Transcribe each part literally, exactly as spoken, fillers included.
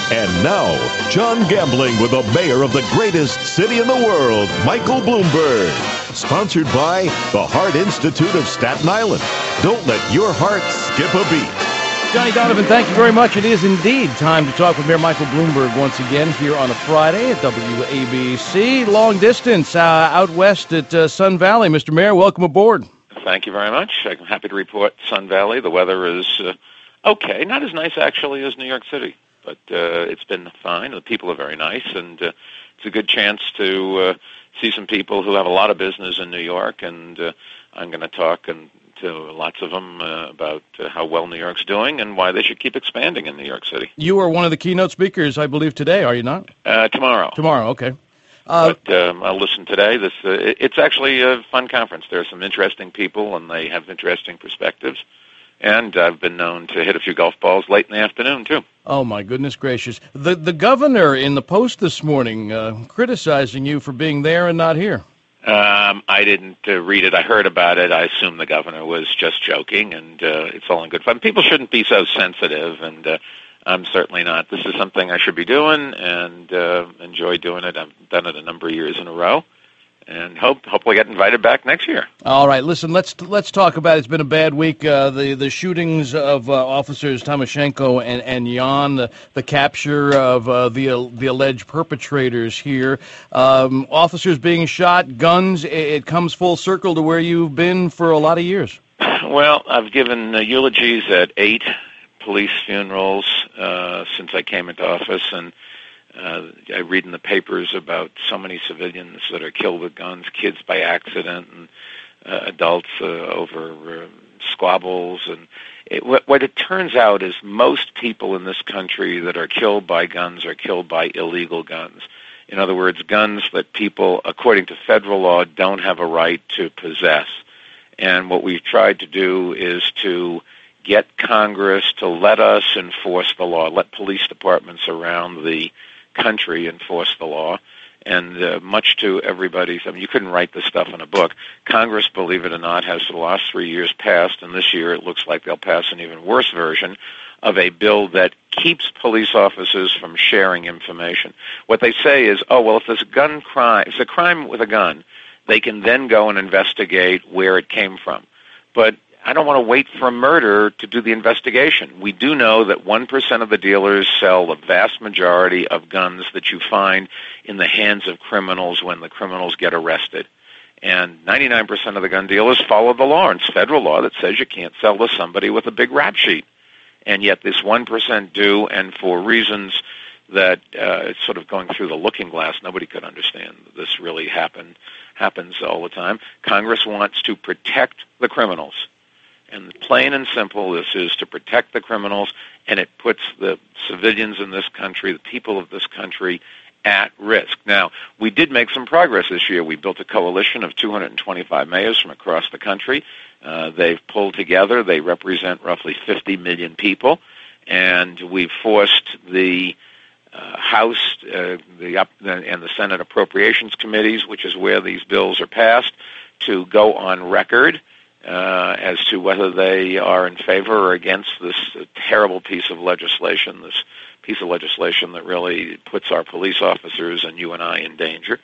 And now, John Gambling with the mayor of the greatest city in the world, Michael Bloomberg. Sponsored by the Heart Institute of Staten Island. Don't let your heart skip a beat. Johnny Donovan, thank you very much. It is indeed time to talk with Mayor Michael Bloomberg once again here on a Friday at W A B C. Long distance uh, out west at uh, Sun Valley. Mister Mayor, welcome aboard. Thank you very much. I'm happy to report Sun Valley. The weather is uh, okay. Not as nice, actually, as New York City, but uh, it's been fine. The people are very nice, and uh, it's a good chance to uh, see some people who have a lot of business in New York, and uh, I'm going to talk and to lots of them uh, about uh, how well New York's doing and why they should keep expanding in New York City. You are one of the keynote speakers, I believe, today, are you not? Uh, tomorrow. Tomorrow, okay. Uh, but um, I'll listen today. This uh, It's actually a fun conference. There are some interesting people, and they have interesting perspectives. And I've been known to hit a few golf balls late in the afternoon, too. Oh, my goodness gracious. The the governor in the Post this morning uh, criticizing you for being there and not here. Um, I didn't uh, read it. I heard about it. I assume the governor was just joking, and uh, it's all in good fun. People shouldn't be so sensitive, and uh, I'm certainly not. This is something I should be doing and uh, enjoy doing it. I've done it a number of years in a row, and hope hopefully get invited back next year. All right, listen, let's let's talk about it. It's been a bad week. Uh, the the shootings of uh, officers Timoshenko and and Yan, the, the capture of uh, the the alleged perpetrators here, um, officers being shot, guns. It, it comes full circle to where you've been for a lot of years. Well, I've given uh, eulogies at eight police funerals uh, since I came into office, and Uh, I read in the papers about so many civilians that are killed with guns, kids by accident, and uh, adults uh, over uh, squabbles. And it, what, what it turns out is most people in this country that are killed by guns are killed by illegal guns. In other words, guns that people, according to federal law, don't have a right to possess. And what we've tried to do is to get Congress to let us enforce the law, let police departments around the country enforce the law, and uh, much to everybody's, I mean, you couldn't write this stuff in a book. Congress, believe it or not, has for the last three years passed, and this year it looks like they'll pass an even worse version of a bill that keeps police officers from sharing information. What they say is, oh, well, if there's a gun crime, if it's a crime with a gun, they can then go and investigate where it came from. But I don't want to wait for a murder to do the investigation. We do know that one percent of the dealers sell the vast majority of guns that you find in the hands of criminals when the criminals get arrested. And ninety-nine percent of the gun dealers follow the law. And it's federal law that says you can't sell to somebody with a big rap sheet. And yet this one percent do, and for reasons that uh, it's sort of going through the looking glass, nobody could understand that this really happen, happens all the time. Congress wants to protect the criminals. And plain and simple, this is to protect the criminals, and it puts the civilians in this country, the people of this country, at risk. Now, we did make some progress this year. We built a coalition of two hundred twenty-five mayors from across the country. Uh, they've pulled together. They represent roughly fifty million people, and we've forced the uh, House uh, the up, and the Senate Appropriations Committees, which is where these bills are passed, to go on record Uh, as to whether they are in favor or against this uh, terrible piece of legislation, this piece of legislation that really puts our police officers and you and I in danger.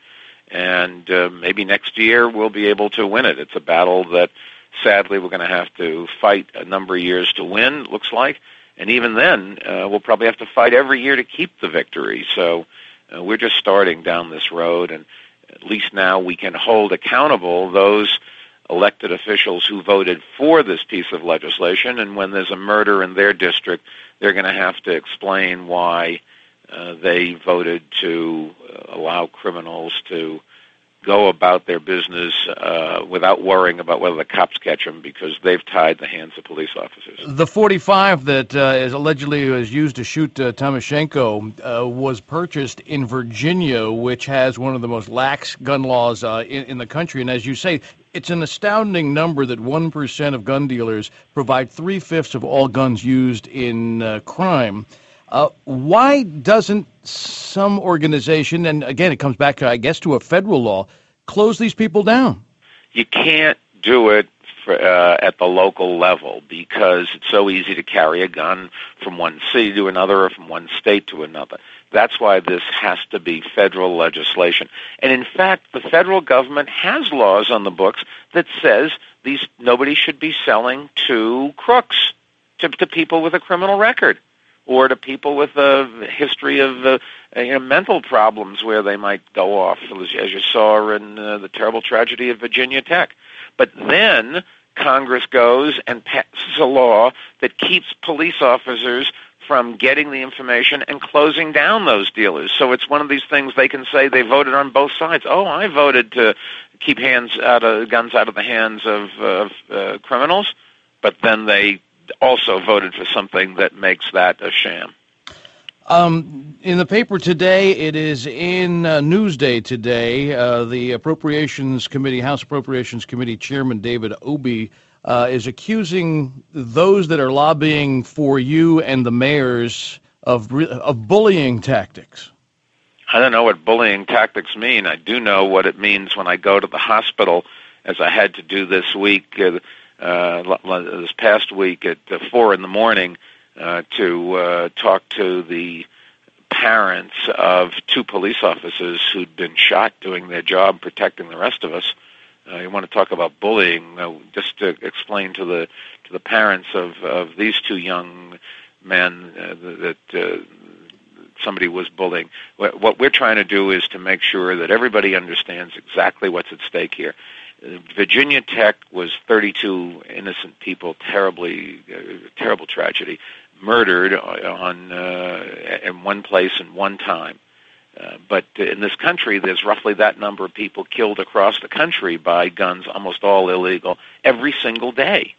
And uh, maybe next year we'll be able to win it. It's a battle that, sadly, we're going to have to fight a number of years to win, looks like. And even then, uh, we'll probably have to fight every year to keep the victory. So uh, we're just starting down this road, and at least now we can hold accountable those elected officials who voted for this piece of legislation, and when there's a murder in their district, they're going to have to explain why uh, they voted to uh, allow criminals to go about their business uh, without worrying about whether the cops catch them because they've tied the hands of police officers. The forty-five that uh, is allegedly was used to shoot uh, Timoshenko uh, was purchased in Virginia, which has one of the most lax gun laws uh, in, in the country. And as you say, it's an astounding number that one percent of gun dealers provide three-fifths of all guns used in uh, crime. Uh, why doesn't some organization, and again it comes back, I guess, to a federal law, close these people down? You can't do it for, uh, at the local level, because it's so easy to carry a gun from one city to another or from one state to another. That's why this has to be federal legislation. And in fact, the federal government has laws on the books that says these nobody should be selling to crooks, to, to people with a criminal record, or to people with a history of uh, you know, mental problems where they might go off, as you saw in uh, the terrible tragedy of Virginia Tech. But then Congress goes and passes a law that keeps police officers from getting the information and closing down those dealers. So it's one of these things they can say they voted on both sides. Oh, I voted to keep hands out of guns out of the hands of uh, uh, criminals, but then they also voted for something that makes that a sham. Um, in the paper today, it is in uh, Newsday today, uh, the Appropriations Committee, House Appropriations Committee Chairman David Obey uh, is accusing those that are lobbying for you and the mayors of of bullying tactics. I don't know what bullying tactics mean. I do know what it means when I go to the hospital, as I had to do this week, uh, uh, this past week at uh, four in the morning, uh, to uh, talk to the parents of two police officers who'd been shot doing their job protecting the rest of us. Uh, you want to talk about bullying? Uh, just to explain to the to the parents of, of these two young men uh, that uh, somebody was bullying. What we're trying to do is to make sure that everybody understands exactly what's at stake here. Uh, Virginia Tech was thirty-two innocent people, terribly, uh, terrible tragedy, murdered on uh, in one place in one time. Uh, but in this country, there's roughly that number of people killed across the country by guns, almost all illegal, every single day.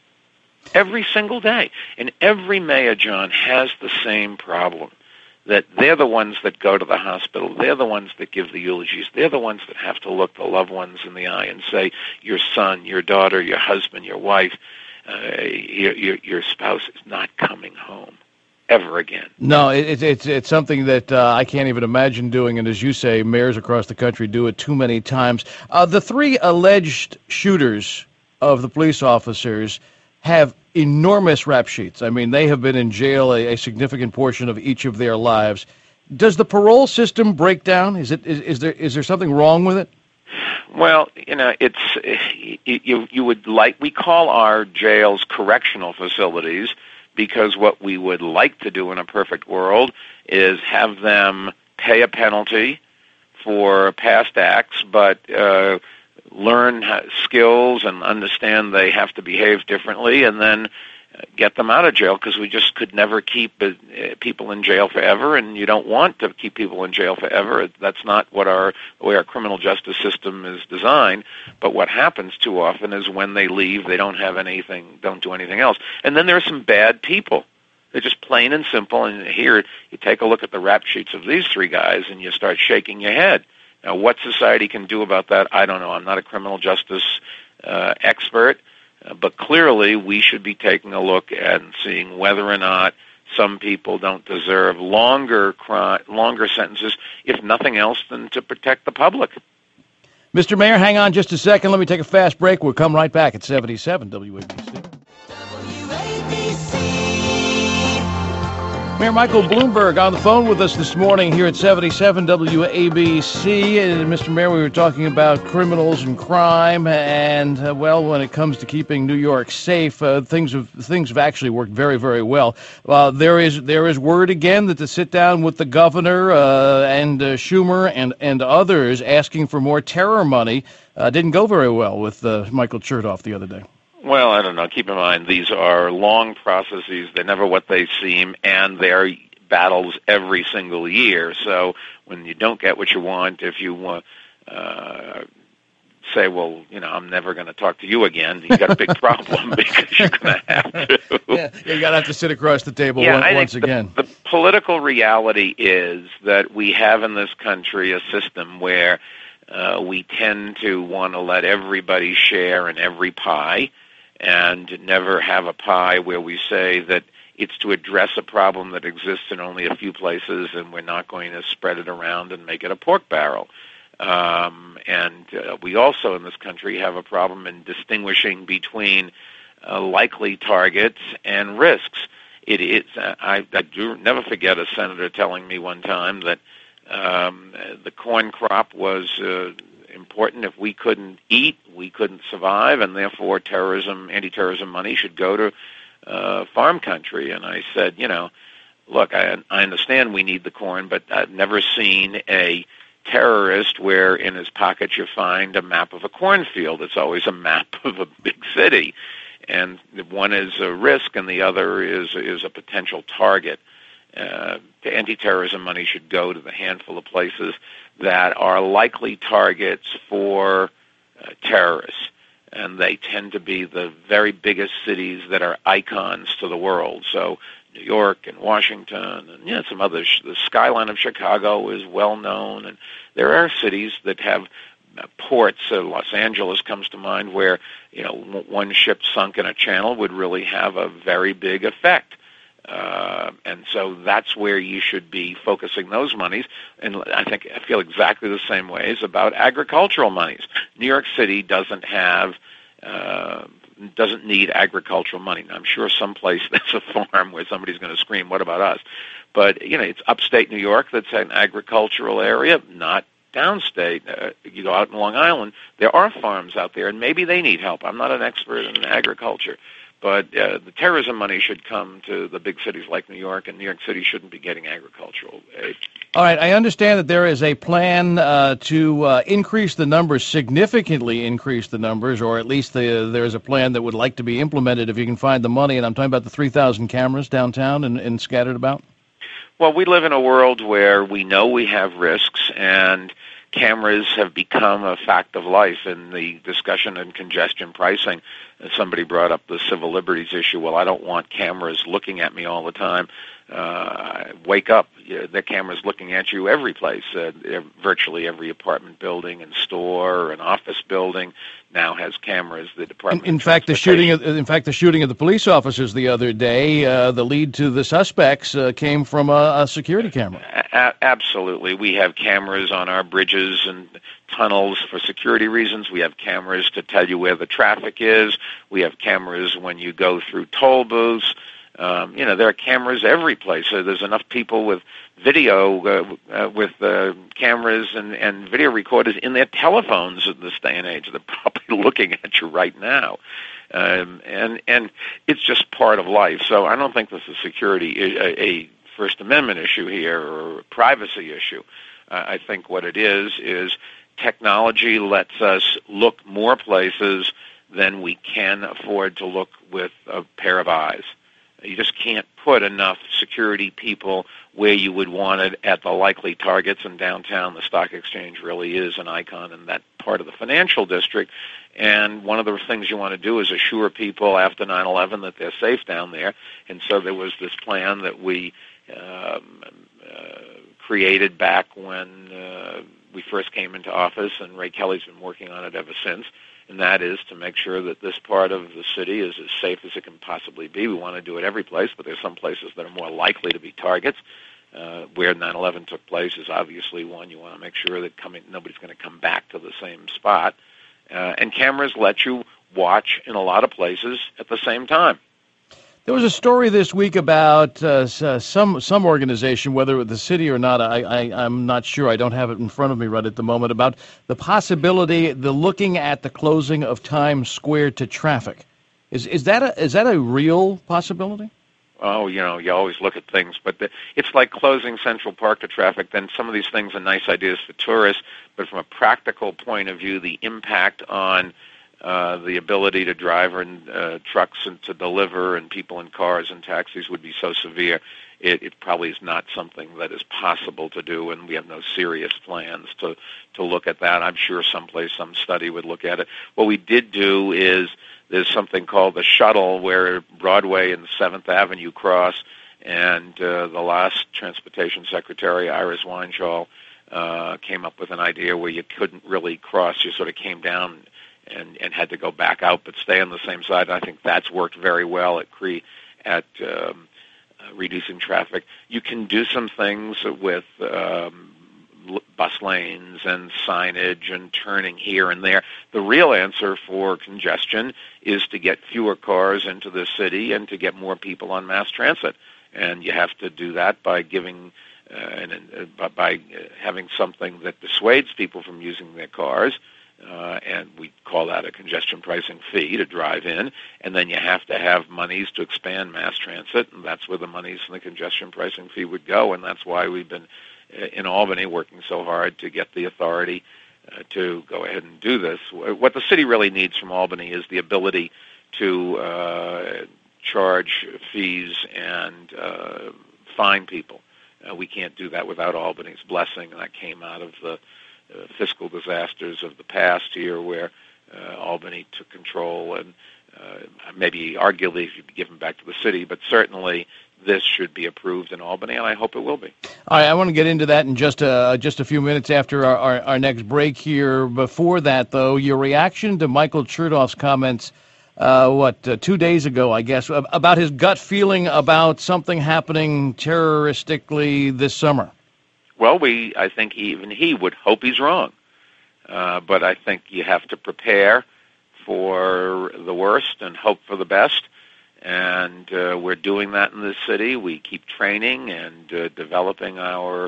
Every single day. And every mayor, John, has the same problem, that they're the ones that go to the hospital. They're the ones that give the eulogies. They're the ones that have to look the loved ones in the eye and say, your son, your daughter, your husband, your wife, uh, your, your, your spouse is not coming home ever again. No, it, it's it's something that uh, I can't even imagine doing, and as you say, mayors across the country do it too many times. Uh, the three alleged shooters of the police officers have enormous rap sheets. I mean, they have been in jail a, a significant portion of each of their lives. Does the parole system break down? Is it is, is there is there something wrong with it? Well, you know, it's you you would like we call our jails correctional facilities, because what we would like to do in a perfect world is have them pay a penalty for past acts, but uh, learn skills and understand they have to behave differently, and then get them out of jail, because we just could never keep uh, people in jail forever, and you don't want to keep people in jail forever. That's not what our the way our criminal justice system is designed. But what happens too often is when they leave, they don't have anything, don't do anything else. And then there are some bad people. They're just plain and simple. And here, you take a look at the rap sheets of these three guys, and you start shaking your head. Now, what society can do about that, I don't know. I'm not a criminal justice uh, expert. Uh, but clearly, we should be taking a look and seeing whether or not some people don't deserve longer cri- longer sentences, if nothing else than to protect the public. Mister Mayor, hang on just a second. Let me take a fast break. We'll come right back at seventy-seven W A B C. W A B C. Mayor Michael Bloomberg on the phone with us this morning here at seventy-seven W A B C. And Mister Mayor, we were talking about criminals and crime, and uh, well, when it comes to keeping New York safe, uh, things have things have actually worked very, very well. Uh, there is there is word again that to sit down with the governor uh, and uh, Schumer and and others asking for more terror money uh, didn't go very well with uh, Michael Chertoff the other day. Well, I don't know. Keep in mind, these are long processes. They're never what they seem, and they're battles every single year. So when you don't get what you want, if you uh, uh, say, well, you know, I'm never going to talk to you again, you've got a big problem, because you're going to have to. Yeah, you're going to have to sit across the table yeah, one, I once think again. The, the political reality is that we have in this country a system where uh, we tend to want to let everybody share in every pie, and never have a pie where we say that it's to address a problem that exists in only a few places, and we're not going to spread it around and make it a pork barrel. Um, and uh, we also in this country have a problem in distinguishing between uh, likely targets and risks. It is. Uh, I, I do never forget a senator telling me one time that um, the corn crop was uh, important. If we couldn't eat, we couldn't survive, and therefore terrorism, anti-terrorism money should go to uh, farm country. And I said, you know, look, I, I understand we need the corn, but I've never seen a terrorist where in his pocket you find a map of a cornfield. It's always a map of a big city. And one is a risk, and the other is is a potential target. Uh, the anti-terrorism money should go to the handful of places that are likely targets for uh, terrorists, and they tend to be the very biggest cities that are icons to the world. So New York and Washington, and yeah, some others. The skyline of Chicago is well known, and there are cities that have ports. Uh, Los Angeles comes to mind, where you know w- one ship sunk in a channel would really have a very big effect, uh, and so that's where you should be focusing those monies. And I think I feel exactly the same ways about agricultural monies. New York City doesn't have. Uh, doesn't need agricultural money. Now, I'm sure someplace there's a farm where somebody's going to scream, what about us? But, you know, it's upstate New York that's an agricultural area, not downstate. Uh, you go out in Long Island, there are farms out there, and maybe they need help. I'm not an expert in agriculture. But uh, the terrorism money should come to the big cities like New York, and New York City shouldn't be getting agricultural aid. All right, I understand that there is a plan uh, to uh, increase the numbers, significantly increase the numbers, or at least the, there is a plan that would like to be implemented if you can find the money, and I'm talking about the three thousand cameras downtown and, and scattered about. Well, we live in a world where we know we have risks, and cameras have become a fact of life. In the discussion on congestion pricing, somebody brought up the civil liberties issue. Well, I don't want cameras looking at me all the time. Uh, wake up. The camera's looking at you every place. Uh, virtually every apartment building and store and office building now has cameras. The Department In, in of fact, the shooting of, in fact, the shooting of the police officers the other day, uh, the lead to the suspects uh, came from a, a security camera. A- absolutely. We have cameras on our bridges and tunnels for security reasons. We have cameras to tell you where the traffic is. We have cameras when you go through toll booths. Um, you know, there are cameras every place. So there's enough people with video, uh, uh, with uh, cameras and, and video recorders in their telephones in this day and age. They're probably looking at you right now. Um, and and it's just part of life. So I don't think this is security, a, a First Amendment issue here or a privacy issue. Uh, I think what it is is technology lets us look more places than we can afford to look with a pair of eyes. You just can't put enough security people where you would want it at the likely targets in downtown. The stock exchange really is an icon in that part of the financial district. And one of the things you want to do is assure people after nine eleven that they're safe down there. And so there was this plan that we um, uh, created back when uh, we first came into office, and Ray Kelly's been working on it ever since. And that is to make sure that this part of the city is as safe as it can possibly be. We want to do it every place, but there's some places that are more likely to be targets. Uh, where nine eleven took place is obviously one. You want to make sure that coming, nobody's going to come back to the same spot. Uh, and cameras let you watch in a lot of places at the same time. There was a story this week about uh, some some organization, whether it was the city or not, I, I, I'm not sure. I don't have it in front of me right at the moment, about the possibility, the looking at the closing of Times Square to traffic. Is is that a, is that a real possibility? Oh, you know, you always look at things, but the, it's like closing Central Park to traffic. Then some of these things are nice ideas for tourists, but from a practical point of view, the impact on Uh, the ability to drive and uh, trucks and to deliver and people in cars and taxis would be so severe, it, it probably is not something that is possible to do, and we have no serious plans to, to look at that. I'm sure someplace, some study would look at it. What we did do is there's something called the shuttle where Broadway and seventh Avenue cross, and uh, the last Transportation Secretary, Iris Weinshall, uh, came up with an idea where you couldn't really cross. You sort of came down and, and had to go back out but stay on the same side. And I think that's worked very well at cre- at um, uh, reducing traffic. You can do some things with um, bus lanes and signage and turning here and there. The real answer for congestion is to get fewer cars into the city and to get more people on mass transit. And you have to do that by giving, uh, and, uh, by having something that dissuades people from using their cars. Uh, and we call that a congestion pricing fee to drive in. And then you have to have monies to expand mass transit, and that's where the monies from the congestion pricing fee would go. And that's why we've been uh, in Albany working so hard to get the authority uh, to go ahead and do this. What the city really needs from Albany is the ability to uh, charge fees and uh, fine people. Uh, we can't do that without Albany's blessing, and that came out of the Uh, fiscal disasters of the past here, where uh, Albany took control, and uh, maybe arguably it should be given back to the city, but certainly this should be approved in Albany, and I hope it will be. All right, I want to get into that in just a, just a few minutes after our, our, our next break here. Before that, though, your reaction to Michael Chertoff's comments, uh, what, uh, two days ago, I guess, about his gut feeling about something happening terroristically this summer. Well, we I think even he would hope he's wrong. Uh, but I think you have to prepare for the worst and hope for the best. And uh, we're doing that in this city. We keep training and uh, developing our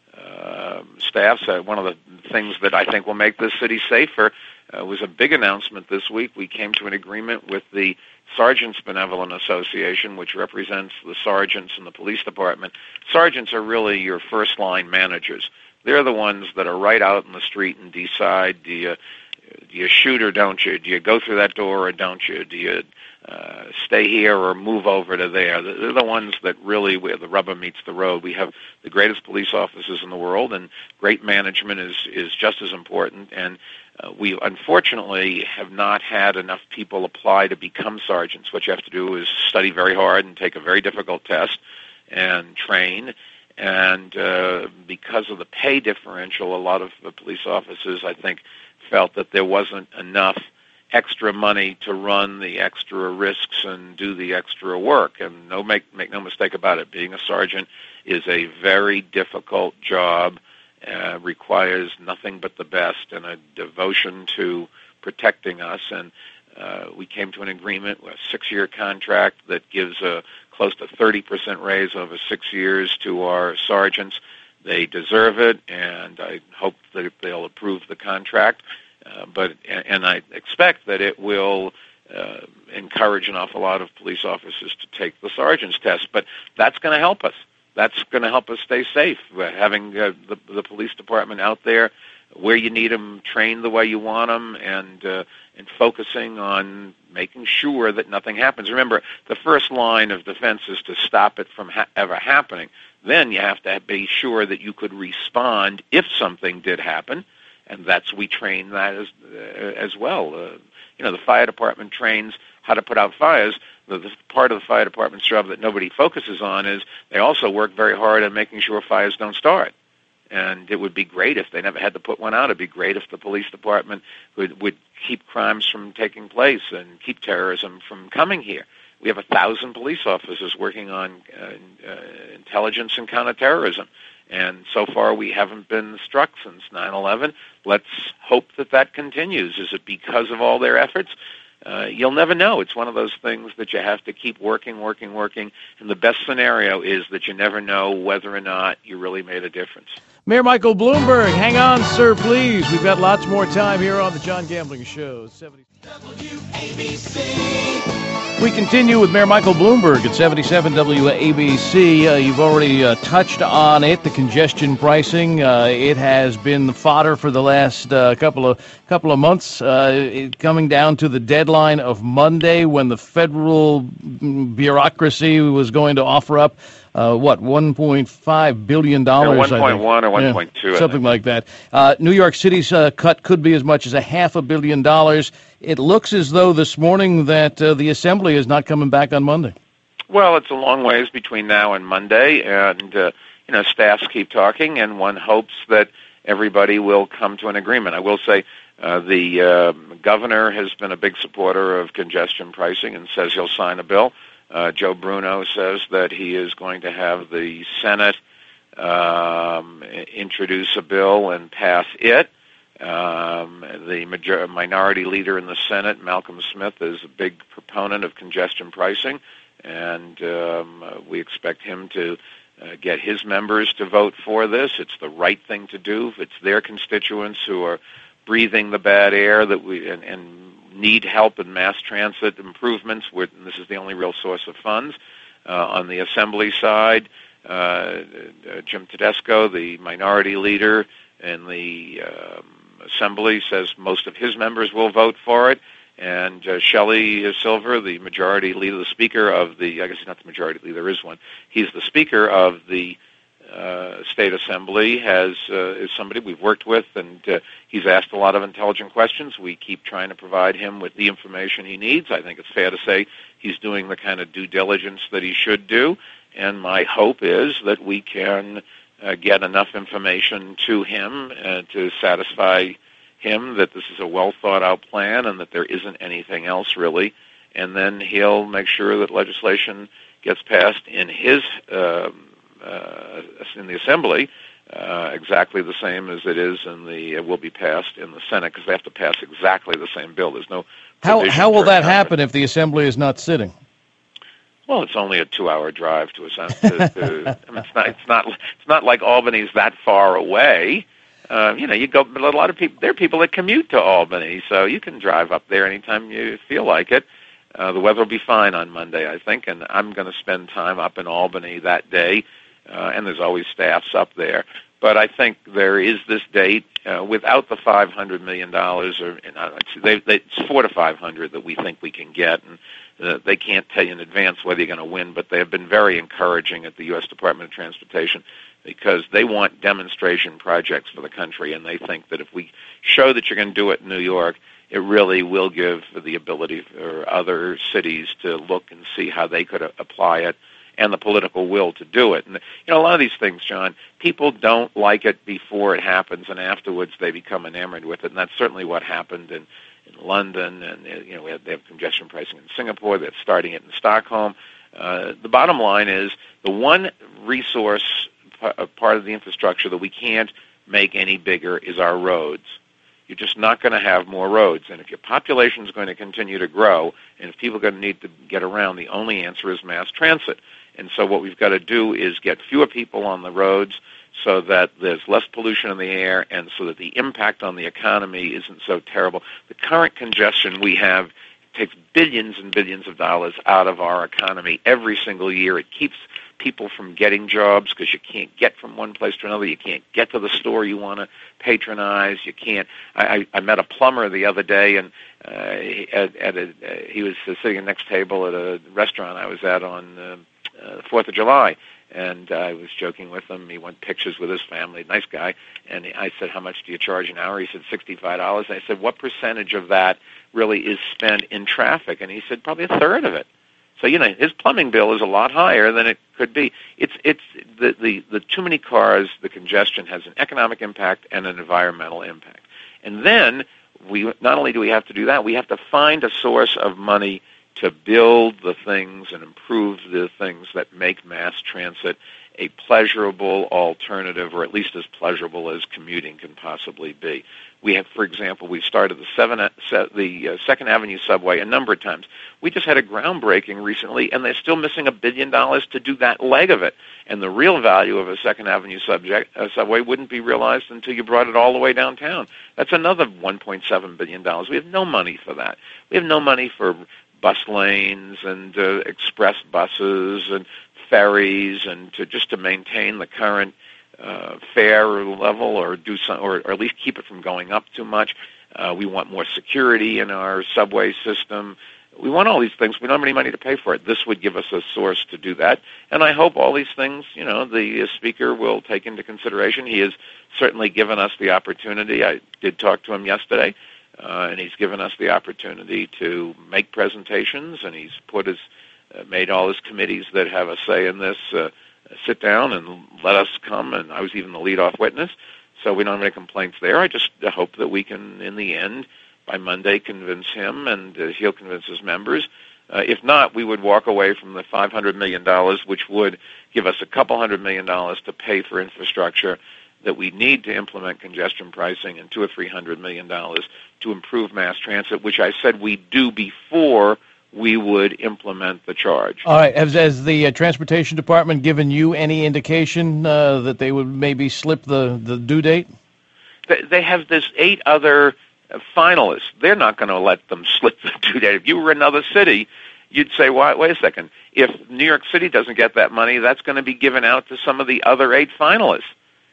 uh, staffs. Uh, one of the things that I think will make this city safer uh, was a big announcement this week. We came to an agreement with the Sergeants Benevolent Association, which represents the sergeants in the police department. Sergeants are really your first-line managers. They're the ones that are right out in the street and decide, do you, do you shoot or don't you? Do you go through that door or don't you? Do you uh, stay here or move over to there? They're the ones that really, where the rubber meets the road. We have the greatest police officers in the world, and great management is, is just as important. And Uh, we unfortunately have not had enough people apply to become sergeants. What you have to do is study very hard and take a very difficult test and train. And uh, because of the pay differential, a lot of the police officers, I think, felt that there wasn't enough extra money to run the extra risks and do the extra work. And no, make make no mistake about it, being a sergeant is a very difficult job. Uh, requires nothing but the best and a devotion to protecting us. And uh, we came to an agreement, a six-year contract that gives a close to thirty percent raise over six years to our sergeants. They deserve it, and I hope that they'll approve the contract. Uh, but and I expect that it will uh, encourage an awful lot of police officers to take the sergeant's test. But that's going to help us. That's going to help us stay safe. Having uh, the, the police department out there where you need them, trained the way you want them, and uh, and focusing on making sure that nothing happens. Remember, the first line of defense is to stop it from ha- ever happening. Then you have to be sure that you could respond if something did happen, and that's we train that as uh, as well. Uh, you know, the fire department trains how to put out fires. The, the part of the fire department's job that nobody focuses on is they also work very hard at making sure fires don't start. And it would be great if they never had to put one out. It'd be great if the police department would, would keep crimes from taking place and keep terrorism from coming here. We have a thousand police officers working on uh, uh, intelligence and counterterrorism. And so far we haven't been struck since nine eleven. Let's hope that that continues. Is it because of all their efforts? Uh, you'll never know. It's one of those things that you have to keep working, working, working. And the best scenario is that you never know whether or not you really made a difference. Mayor Michael Bloomberg, hang on, sir, please. We've got lots more time here on the John Gambling Show. W A B C. We continue with Mayor Michael Bloomberg at seventy-seven W A B C. Uh, you've already uh, touched on it, the congestion pricing. Uh, it has been the fodder for the last uh, couple of couple of months, uh, it, coming down to the deadline of Monday when the federal bureaucracy was going to offer up Uh, what, one point five billion dollars? one point one or one point two, yeah, something like that. Uh, New York City's uh, cut could be as much as a half a billion dollars. It looks as though this morning that uh, the Assembly is not coming back on Monday. Well, it's a long ways between now and Monday, and uh, you know, staffs keep talking, and one hopes that everybody will come to an agreement. I will say uh, the uh, governor has been a big supporter of congestion pricing and says he'll sign a bill. Uh, Joe Bruno says that he is going to have the Senate um, introduce a bill and pass it. Um, the major- minority leader in the Senate, Malcolm Smith, is a big proponent of congestion pricing, and um, we expect him to uh, get his members to vote for this. It's the right thing to do. It's their constituents who are breathing the bad air that we and, and need help in mass transit improvements. We're, this is the only real source of funds. Uh, on the Assembly side, uh, uh, Jim Tedesco, the minority leader in the um, Assembly, says most of his members will vote for it. And uh, Shelley Silver, the majority leader, the speaker of the, I guess he's not the majority leader, there is one. He's the speaker of the uh, State Assembly, has uh, is somebody we've worked with, and uh, he's asked a lot of intelligent questions. We keep trying to provide him with the information he needs. I think it's fair to say he's doing the kind of due diligence that he should do, and my hope is that we can uh, get enough information to him uh, to satisfy him that this is a well-thought-out plan and that there isn't anything else really, and then he'll make sure that legislation gets passed in his uh, uh, in the Assembly uh, exactly the same as it is in the uh, will be passed in the Senate, because they have to pass exactly the same bill. There's no how how will that amendment. happen if the Assembly is not sitting? Well, it's only a two-hour drive to a to, to I mean, it's not it's not it's not like Albany's that far away. Uh, you know, you go. But a lot of people, there are people that commute to Albany, so you can drive up there anytime you feel like it. Uh, the weather will be fine on Monday, I think, and I'm going to spend time up in Albany that day. Uh, and there's always staffs up there. But I think there is this date uh, without the five hundred million dollars, or uh, they, they, it's four to five hundred that we think we can get, and uh, they can't tell you in advance whether you're going to win. But they have been very encouraging at the U S Department of Transportation, because they want demonstration projects for the country, and they think that if we show that you're going to do it in New York, it really will give the ability for other cities to look and see how they could apply it, and the political will to do it. And, you know, a lot of these things, John, people don't like it before it happens, and afterwards they become enamored with it, and that's certainly what happened in, in London, and, you know, we have, they have congestion pricing in Singapore, they're starting it in Stockholm. Uh, the bottom line is the one resource, p- part of the infrastructure that we can't make any bigger is our roads. You're just not going to have more roads. And if your population is going to continue to grow, and if people are going to need to get around, the only answer is mass transit. And so what we've got to do is get fewer people on the roads so that there's less pollution in the air, and so that the impact on the economy isn't so terrible. The current congestion we have takes billions and billions of dollars out of our economy every single year. It keeps people from getting jobs because you can't get from one place to another. You can't get to the store you want to patronize. You can't. I, I, I met a plumber the other day, and uh, he, at, at a, uh, he was uh, sitting at the next table at a restaurant I was at on uh, uh, Fourth of July, and uh, I was joking with him. He went pictures with his family, nice guy, and I said, "How much do you charge an hour?" He said, sixty-five dollars. I said, "What percentage of that really is spent in traffic?" And he said, "Probably a third of it." So, you know, his plumbing bill is a lot higher than it could be. It's it's the, the, the too many cars, the congestion has an economic impact and an environmental impact. And then we not only do we have to do that, we have to find a source of money to build the things and improve the things that make mass transit a pleasurable alternative, or at least as pleasurable as commuting can possibly be. We have, for example, we've started the seven, the uh, Second Avenue subway a number of times. We just had a groundbreaking recently, and they're still missing a billion dollars to do that leg of it. And the real value of a Second Avenue subject, uh, subway wouldn't be realized until you brought it all the way downtown. That's another one point seven billion dollars. We have no money for that. We have no money for bus lanes and uh, express buses and ferries, and to just to maintain the current uh, fare level, or do some, or, or at least keep it from going up too much. Uh, we want more security in our subway system. We want all these things. We don't have any money to pay for it. This would give us a source to do that. And I hope all these things, you know, the uh, Speaker will take into consideration. He has certainly given us the opportunity. I did talk to him yesterday, uh, and he's given us the opportunity to make presentations, and he's put his Uh, made all his committees that have a say in this uh, sit down and let us come, and I was even the lead-off witness, so we don't have any complaints there. I just uh, hope that we can, in the end, by Monday, convince him, and uh, he'll convince his members Uh, if not, we would walk away from the five hundred million dollars, which would give us a couple hundred million dollars to pay for infrastructure that we need to implement congestion pricing, and two or three hundred million dollars to improve mass transit, which I said we do before we would implement the charge. All right. Has, has the uh, Transportation Department given you any indication uh, that they would maybe slip the, the due date? They, they have this eight other uh, finalists. They're not going to let them slip the due date. If you were another city, you'd say, why, wait a second. If New York City doesn't get that money, that's going to be given out to some of the other eight finalists.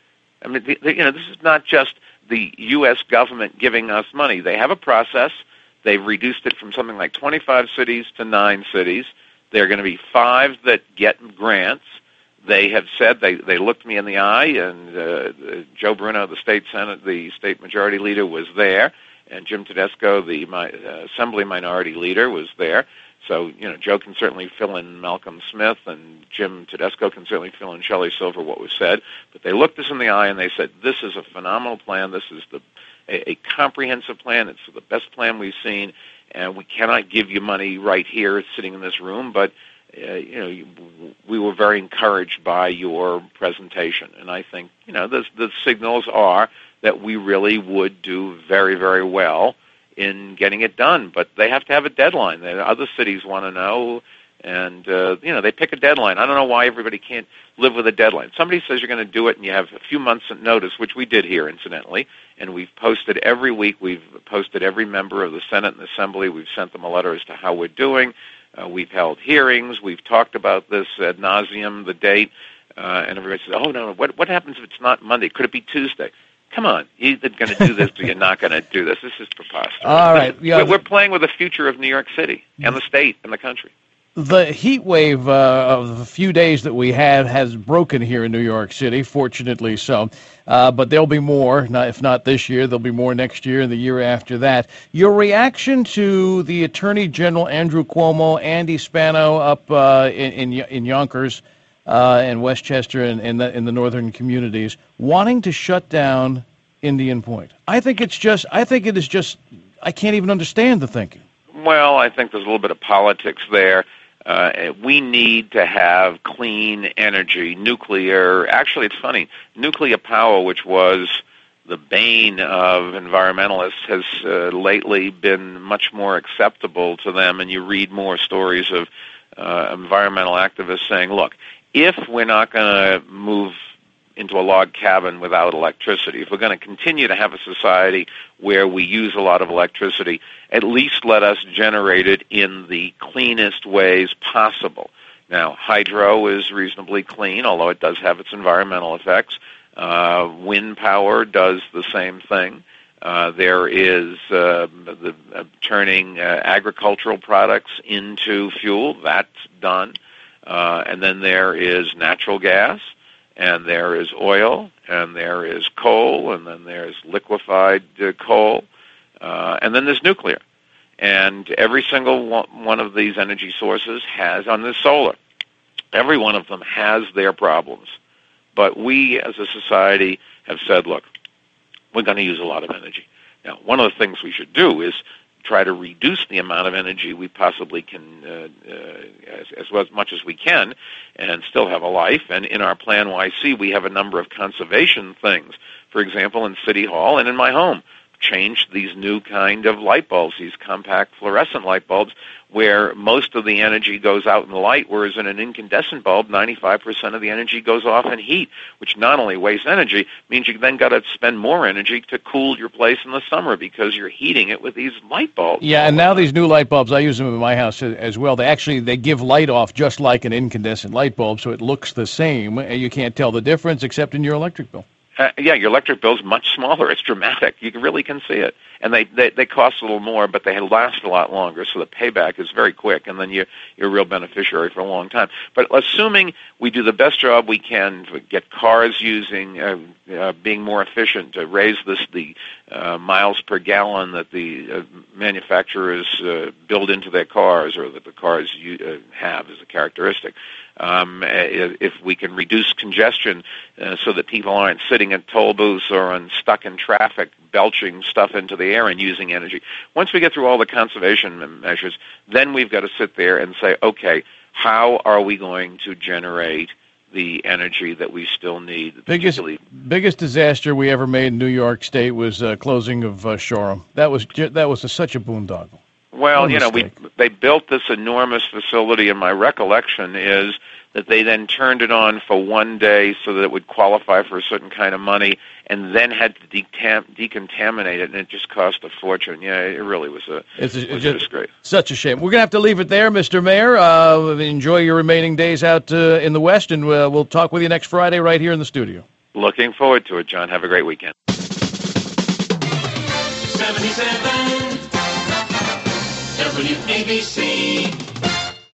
I mean, the, the, you know, this is not just the U S government giving us money. They have a process. They've reduced it from something like twenty-five cities to nine cities. There are going to be five that get grants. They have said, they, they looked me in the eye, and uh, Joe Bruno, the state Senate, the state majority leader, was there, and Jim Tedesco, the my, uh, assembly minority leader, was there. So, you know, Joe can certainly fill in Malcolm Smith, and Jim Tedesco can certainly fill in Shelley Silver what was said. But they looked us in the eye and they said, this is a phenomenal plan. This is the a, a comprehensive plan. It's the best plan we've seen, and we cannot give you money right here sitting in this room. But, uh, you know, you, we were very encouraged by your presentation. And I think, you know, the, the signals are that we really would do very, very well in getting it done, but they have to have a deadline. The other cities want to know, and uh, you know, they pick a deadline. I don't know why everybody can't live with a deadline. Somebody says you're going to do it, and you have a few months of notice, which we did here, incidentally, and we've posted every week. We've posted every member of the Senate and Assembly. We've sent them a letter as to how we're doing. Uh, we've held hearings. We've talked about this ad nauseum, the date, uh, and everybody says, oh, no, what, what happens if it's not Monday? Could it be Tuesday? Come on, you're either going to do this or you're not going to do this. This is preposterous. All right. Yeah, we're, we're playing with the future of New York City and the state and the country. The heat wave uh, of the few days that we had has broken here in New York City, fortunately so. Uh, but there'll be more, not, if not this year, there'll be more next year and the year after that. Your reaction to the Attorney General Andrew Cuomo, Andy Spano up uh, in, in, in Yonkers, Uh, and Westchester and in the in the northern communities, wanting to shut down Indian Point. I think it's just. I think it is just. I can't even understand the thinking. Well, I think there's a little bit of politics there. Uh, we need to have clean energy, nuclear. Actually, it's funny. Nuclear power, which was the bane of environmentalists, has uh, lately been much more acceptable to them. And you read more stories of uh, environmental activists saying, "Look, if we're not going to move into a log cabin without electricity, if we're going to continue to have a society where we use a lot of electricity, at least let us generate it in the cleanest ways possible." Now, hydro is reasonably clean, although it does have its environmental effects. Uh, wind power does the same thing. Uh, there is uh, the uh, turning uh, agricultural products into fuel. That's done. Uh, and then there is natural gas, and there is oil, and there is coal, and then there's liquefied uh, coal, uh, and then there's nuclear. And every single one of these energy sources has, on this solar, every one of them has their problems. But we as a society have said, look, we're going to use a lot of energy. Now, one of the things we should do is try to reduce the amount of energy we possibly can, uh, uh, as, as, well, as much as we can, and still have a life. And in our Plan Y C, we have a number of conservation things. For example, in City Hall and in my home, changed these new kind of light bulbs, these compact fluorescent light bulbs, where most of the energy goes out in the light, whereas in an incandescent bulb, ninety-five percent of the energy goes off in heat, which not only wastes energy, means you then got to spend more energy to cool your place in the summer because you're heating it with these light bulbs. Yeah, and now these new light bulbs, I use them in my house as well. They actually, they give light off just like an incandescent light bulb, so it looks the same. You can't tell the difference except in your electric bill. Uh, yeah, your electric bill's much smaller. It's dramatic. You really can see it. And they, they, they cost a little more, but they last a lot longer, so the payback is very quick, and then you're, you're a real beneficiary for a long time. But assuming we do the best job we can to get cars using, uh, uh, being more efficient, to raise this, the uh, miles per gallon that the uh, manufacturers uh, build into their cars, or that the cars you, uh, have as a characteristic, Um, if we can reduce congestion uh, so that people aren't sitting at toll booths or on stuck in traffic belching stuff into the the air and using energy. Once we get through all the conservation measures, then we've got to sit there and say, okay, how are we going to generate the energy that we still need? Biggest biggest disaster we ever made in New York State was uh, closing of uh, Shoreham. That was that was a, such a boondoggle. Well, you know, we they built this enormous facility, and my recollection is that they then turned it on for one day so that it would qualify for a certain kind of money, and then had to decam- decontaminate it, and it just cost a fortune. Yeah, it really was a, it's a, was just, just great. Such a shame. We're going to have to leave it there, Mister Mayor. Uh, enjoy your remaining days out uh, in the West, and uh, we'll talk with you next Friday right here in the studio. Looking forward to it, John. Have a great weekend. seventy-seven W A B C